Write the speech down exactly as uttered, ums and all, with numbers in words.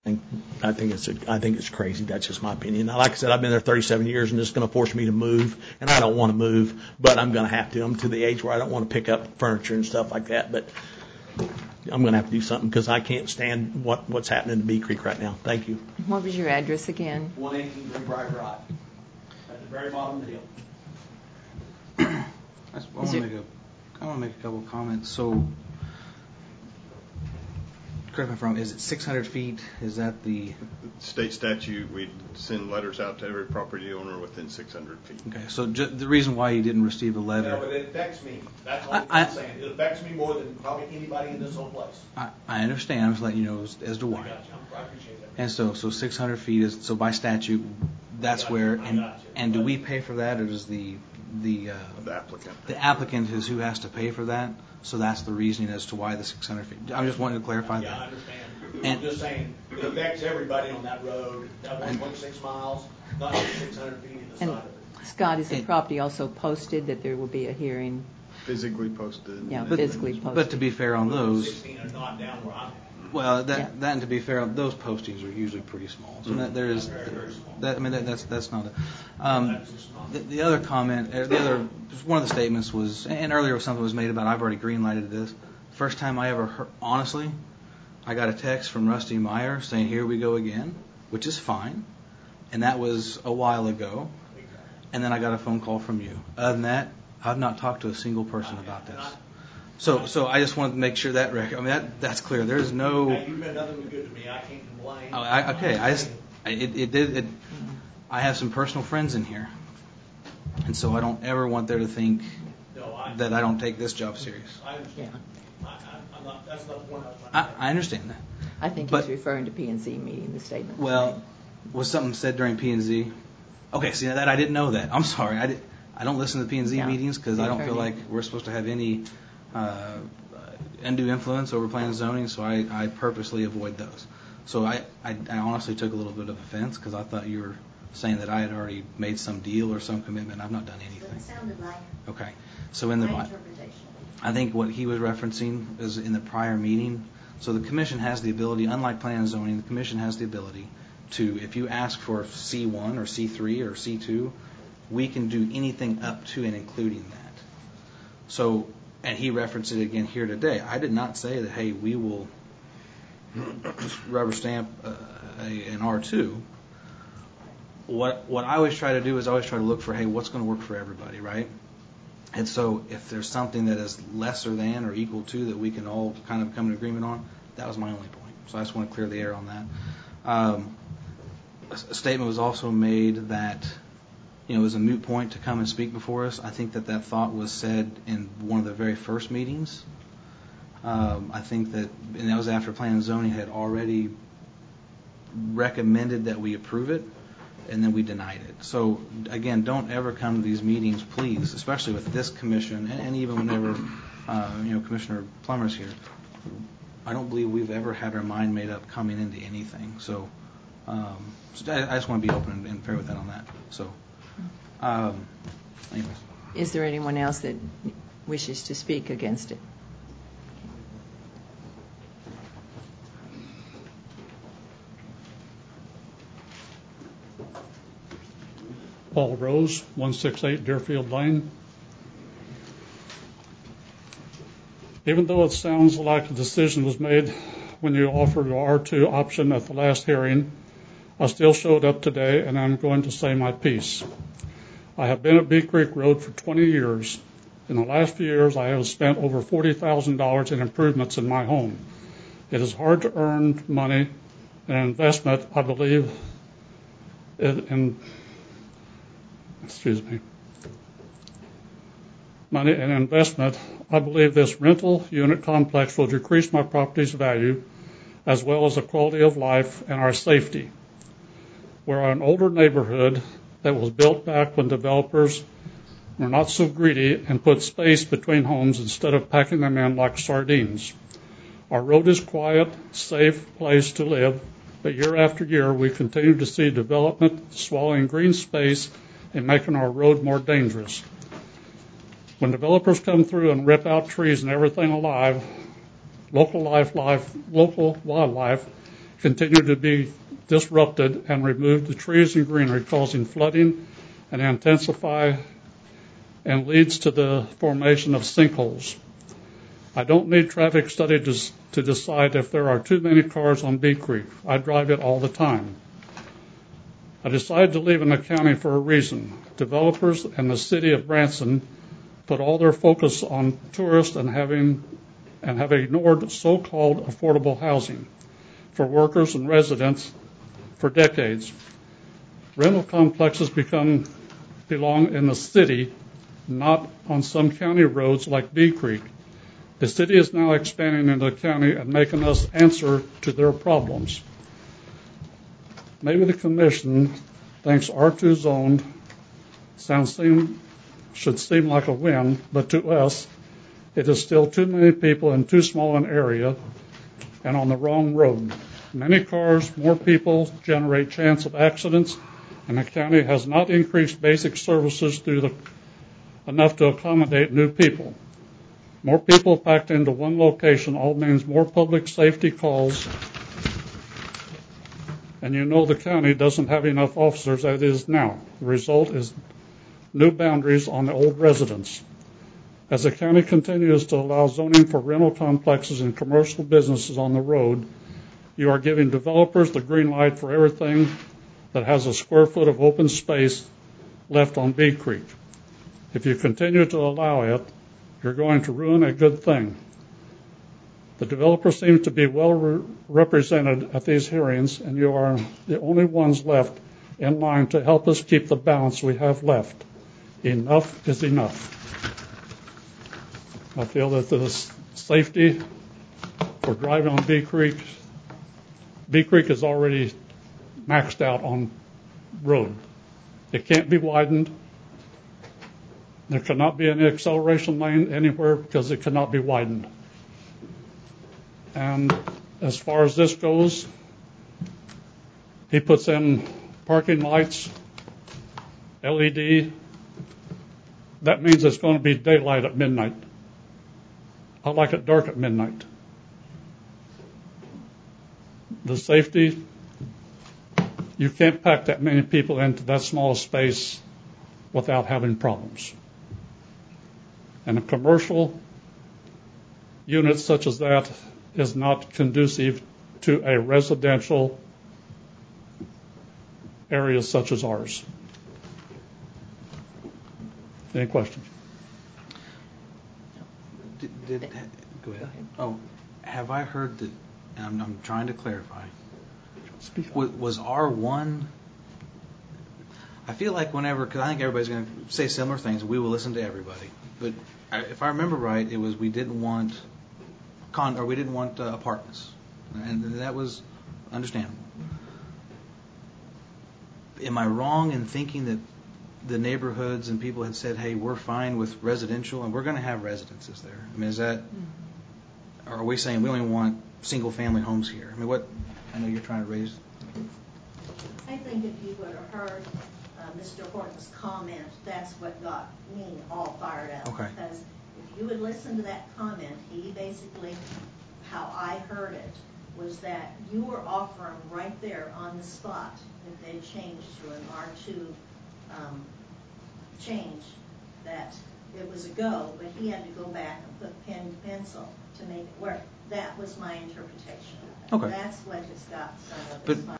think, I think it's a, I think it's crazy. That's just my opinion. Now, like I said, I've been there thirty-seven years, and it's going to force me to move, and I don't want to move, but I'm going to have to. I'm to the age where I don't want to pick up furniture and stuff like that, but I'm going to have to do something because I can't stand what, what's happening to Bee Creek right now. Thank you. What was your address again? one eighteen Greenbrier Drive, at the very bottom of the hill. I want to make a, I want to make a couple of comments. So, correct me if I'm wrong, is it six hundred feet? Is that the state statute? We send letters out to every property owner within six hundred feet. Okay, so ju- the reason why you didn't receive a letter. No, but it affects me. That's all I, I'm I, saying. It affects me more than probably anybody in this whole place. I, I understand. I'm just letting you know as, as to why. I got you. I appreciate that. And so, so six hundred feet is so by statute. That's where. And, and do we pay for that, or does the the uh, the applicant? The applicant is who has to pay for that. So that's the reasoning as to why the six hundred feet. I'm just wanting to clarify yeah, that. Yeah, I understand. And I'm just saying it affects everybody on that road. That one point six miles, not just six hundred feet either side of it. Scott, is the property also posted that there will be a hearing? Physically posted. Yeah, but, physically posted. But to be fair on those, sixteen are not down where I'm at. well, that Yeah. that and to be fair, those postings are usually pretty small. So mm-hmm. that there is Very, very small. that. I mean, that, that's that's not. A, um, That's just not the, the other comment, or the other, just one of the statements was, and earlier something was made about I've already green-lighted this. First time I ever heard, honestly, I got a text from Rusty Meyer saying, "Here we go again," which is fine, and that was a while ago. And then I got a phone call from you. Other than that, I've not talked to a single person about this. So, so I just wanted to make sure that record. I mean, that that's clear. There's no. Hey, you've been nothing but good to me. I can't complain. Oh, I, okay, I just, it, it did. It, I have some personal friends in here, and so I don't ever want there to think no, I, that I don't take this job serious. I understand. Yeah. I, I, I'm not, that's not the point I was trying I, to make. I understand that. I think but, he's referring to P and Z meeting, the statement. Well, was something said during P and Z? Okay, see that I didn't know that. I'm sorry. I did. I don't listen to P and Z Yeah. meetings because I don't feel like we're supposed to have any uh, undue influence over plan and zoning. So I, I purposely avoid those. So I, I, I honestly took a little bit of offense because I thought you were saying that I had already made some deal or some commitment. I've not done anything. So it sounded like okay. So in the my interpretation. I think what he was referencing is in the prior meeting. So the commission has the ability, unlike plan and zoning, the commission has the ability to, if you ask for C one or C three or C two, we can do anything up to and including that. So, and he referenced it again here today. I did not say that, hey, we will just rubber stamp uh, a, an R two. What what I always try to do is I always try to look for, hey, what's going to work for everybody, right? And so if there's something that is lesser than or equal to that we can all kind of come to agreement on, that was my only point. So I just want to clear the air on that. Um, a, a statement was also made that, you know, it was a moot point to come and speak before us. I think that that thought was said in one of the very first meetings. Um, I think that, and that was after Plan and Zoning had already recommended that we approve it, and then we denied it. So, again, don't ever come to these meetings, please, especially with this commission, and, and even whenever, uh, you know, Commissioner Plummer's here. I don't believe we've ever had our mind made up coming into anything. So, um, so I, I just want to be open and, and fair with that on that. So, um, anyways. Is there anyone else that wishes to speak against it? Paul Rose, one sixty-eight Deerfield Lane. Even though it sounds like a decision was made when you offered the R two option at the last hearing, I still showed up today and I'm going to say my piece. I have been at Bee Creek Road for twenty years. In the last few years, I have spent over forty thousand dollars in improvements in my home. It is hard to earn money and investment, I believe, in excuse me, money and investment, I believe this rental unit complex will decrease my property's value as well as the quality of life and our safety. We're an older neighborhood that was built back when developers were not so greedy and put space between homes instead of packing them in like sardines. Our road is quiet, safe place to live, but year after year we continue to see development swallowing green space and making our road more dangerous. When developers come through and rip out trees and everything alive, local life, life, local wildlife continue to be disrupted and remove the trees and greenery, causing flooding and intensify and leads to the formation of sinkholes. I don't need traffic study to, to decide if there are too many cars on Bee Creek. I drive it all the time. I decided to live in the county for a reason. Developers and the city of Branson put all their focus on tourists and having and have ignored so-called affordable housing for workers and residents for decades. Rental complexes become belong in the city, not on some county roads like Bee Creek. The city is now expanding into the county and making us answer to their problems. Maybe the commission thinks R two zoned sounds seem, should seem like a win, but to us, it is still too many people in too small an area and on the wrong road. Many cars, more people generate chance of accidents, and the county has not increased basic services through the, enough to accommodate new people. More people packed into one location all means more public safety calls, and you know the county doesn't have enough officers as it is now. The result is new boundaries on the old residents. As the county continues to allow zoning for rental complexes and commercial businesses on the road, you are giving developers the green light for everything that has a square foot of open space left on Bee Creek. If you continue to allow it, you're going to ruin a good thing. The developer seems to be well re- represented at these hearings, and you are the only ones left in line to help us keep the balance we have left. Enough is enough. I feel that the safety for driving on Bee Creek, Bee Creek is already maxed out on road. It can't be widened. There cannot be any acceleration lane anywhere because it cannot be widened. And as far as this goes, he puts in parking lights, L E D. That means it's going to be daylight at midnight. I like it dark at midnight. The safety, you can't pack that many people into that small a space without having problems. And a commercial unit such as that is not conducive to a residential area such as ours. Any questions? Did, did, go ahead. Oh, have I heard that, and I'm, I'm trying to clarify, was, was R one, I feel like whenever, because I think everybody's going to say similar things, we will listen to everybody. But I, if I remember right, it was we didn't want con, or we didn't want uh, apartments, and that was understandable. Am I wrong in thinking that the neighborhoods and people had said, "Hey, we're fine with residential, and we're going to have residences there"? I mean, is that, or are we saying we only want single-family homes here? I mean, what? I know you're trying to raise. I think if you would have heard uh, Mister Horton's comment, that's what got me all fired up. Okay. Because if you would listen to that comment, he basically, how I heard it, was that you were offering right there on the spot, if they changed to an R two um, change, that it was a go, but he had to go back and put pen to pencil to make it work. That was my interpretation of it. Okay. That's what has got some of But this.